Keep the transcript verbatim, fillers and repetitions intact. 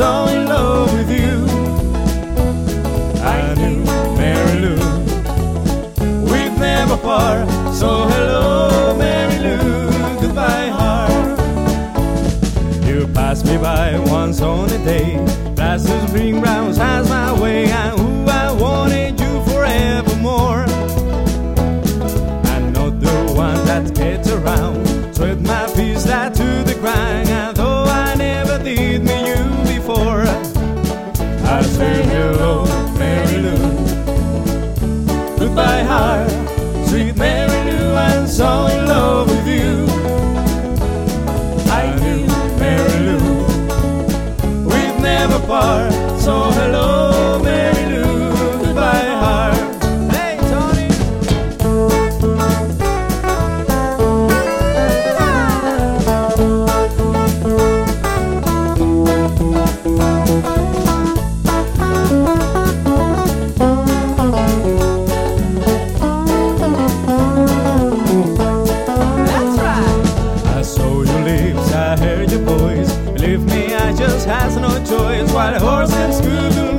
so in love with you. I knew, Mary Lou, we'd never part. So hello, Mary Lou, goodbye, heart. You passed me by once on a day, glasses, green browns, has my way, and who I wanted you forevermore. I'm not the one that gets around, sweat my peace that to the ground. And though I never did meet you before, I say hello, Mary Lou, goodbye, heart. Sweet Mary Lou, I'm so in love with you. I knew, Mary Lou, we'd never part. So hello, Mary Lou, goodbye, heart. Hey, Tony. That's right. I saw your lips, I heard your voice. Believe me, I just has no choice. While a horse and school